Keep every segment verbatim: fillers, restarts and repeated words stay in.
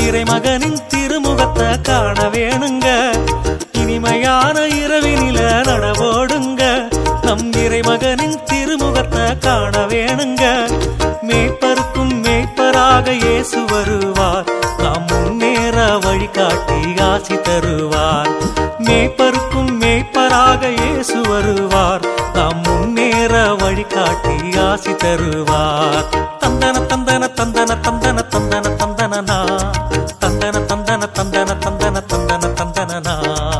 இறைமகனின் திருமுகத்தை காண வேணுங்க. இனிமையான இரவினில நடவோடுங்க. நம் இறைமகனின் திருமுகத்தை காண வேணுங்க. மேய்ப்பருக்கும் மேய்ப்பராக இயேசு வருவார். நாம் முன்னேற வழிகாட்டி ஆசி தருவார். மேய்ப்பருக்கும் மேய்ப்பராக இயேசு வருவார். நாம் முன்னேற வழிகாட்டி ஆசி தருவார். தந்தன தந்தன தந்தன தந்தன தந்தன தந்தனனா தந்தன தந்தன தந்தன தந்தன தந்தன தந்தனனா.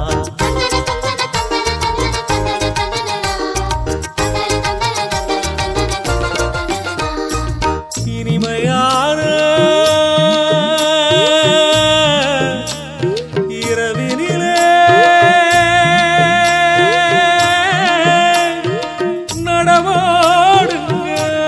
இனிமையான இரவினிலே நடமாடுங்க.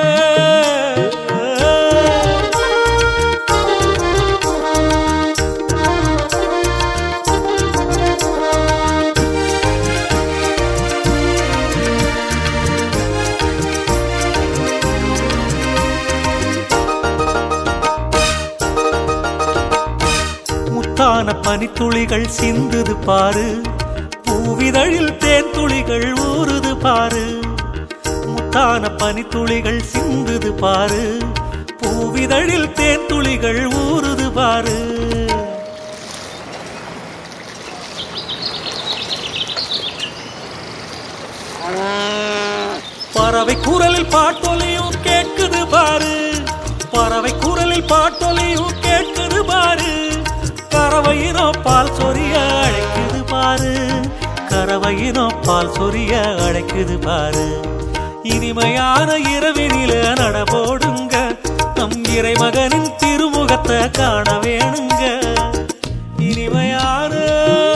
முத்தான பனித்துளிகள் சிந்துது பாரு. பூவிதழில் தேன் துளிகள் ஊறுது பாரு. முத்தான பனித்துளிகள் சிந்துது பாரு. பூவிதழில் தேன் துளிகள் ஊறுது பாரு. பறவை குரலில் பாட்டொலியும் கேட்குது பாரு. பறவை குரலில் பாட்டொலியும் கேட்குது பாரு. கறவையினோ பால் சொரிய அழைக்குது பாரு. கறவையினோ பால் சொரிய அழைக்குது பாரு. இனிமையான இரவினில நடபோடுங்க. நம் இறைமகனின் திருமுகத்தை காண வேணுங்க. இனிமையான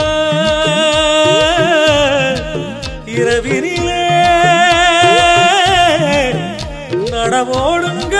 இரவினிலே நடபோடுங்க.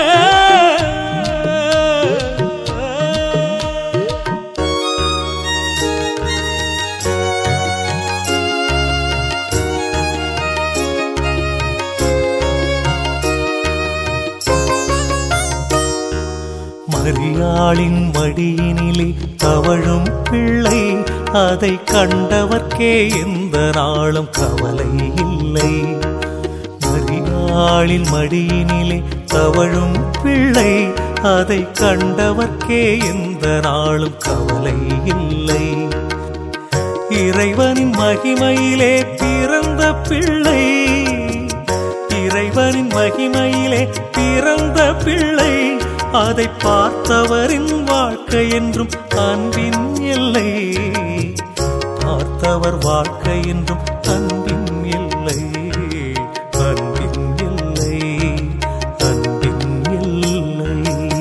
மரியாளின் மடியினிலே தவழும் பிள்ளை. அதை கண்டவர்க்கே எந்த நாளும் கவலை இல்லை. மரியாளின் மடியினிலே தவழும் பிள்ளை. அதை கண்டவர்க்கே எந்த நாளும் கவலை இல்லை. இறைவனின் மகிமையிலே பிறந்த பிள்ளை. இறைவனின் மகிமையிலே பிறந்த பிள்ளை. அதை பார்த்தவரின் வாழ்க்கை என்றும் அன்பின் எல்லை. பார்த்தவர் வாழ்க்கை என்றும் அன்பின் எல்லை. அன்பின் எல்லை. அன்பின் எல்லை.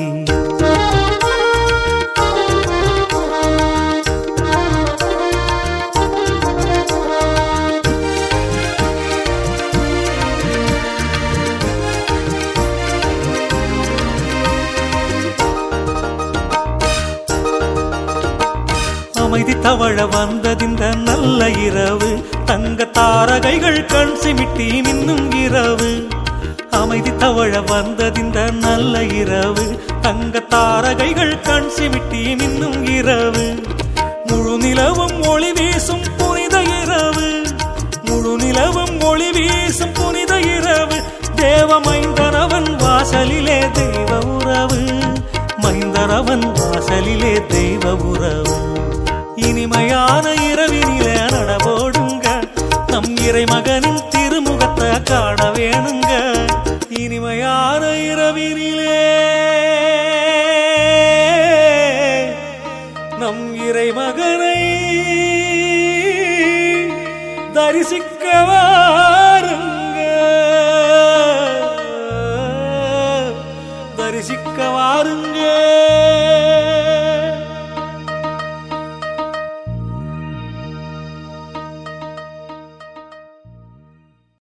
அமைதி தவழ வந்ததிந்த நல்ல இரவு. தங்க தாரகைகள் கண் சிமிட்டி மின்னும் இரவு. அமைதி தவழ வந்ததிந்த நல்ல இரவு. தங்க தாரகைகள் கண் சிமிட்டி மின்னும் இரவு. முழு நிலவும் ஒளி வீசும் புனித இரவு. முழு நிலவும் ஒளி வீசும் புனித இரவு. தேவ மைந்தரவன் வாசலிலே தெய்வ உறவு. மைந்தரவன் வாசலிலே தெய்வ உறவு. இனிமையான இரவினில நடவோடுங்க. நம் இறைமகனின் திருமுகத்தை காண வேணுங்க. இனிமையான இரவினிலே நம் இறைமகனை தரிசிக்க வாருங்க. தரிசிக்க வாருங்க.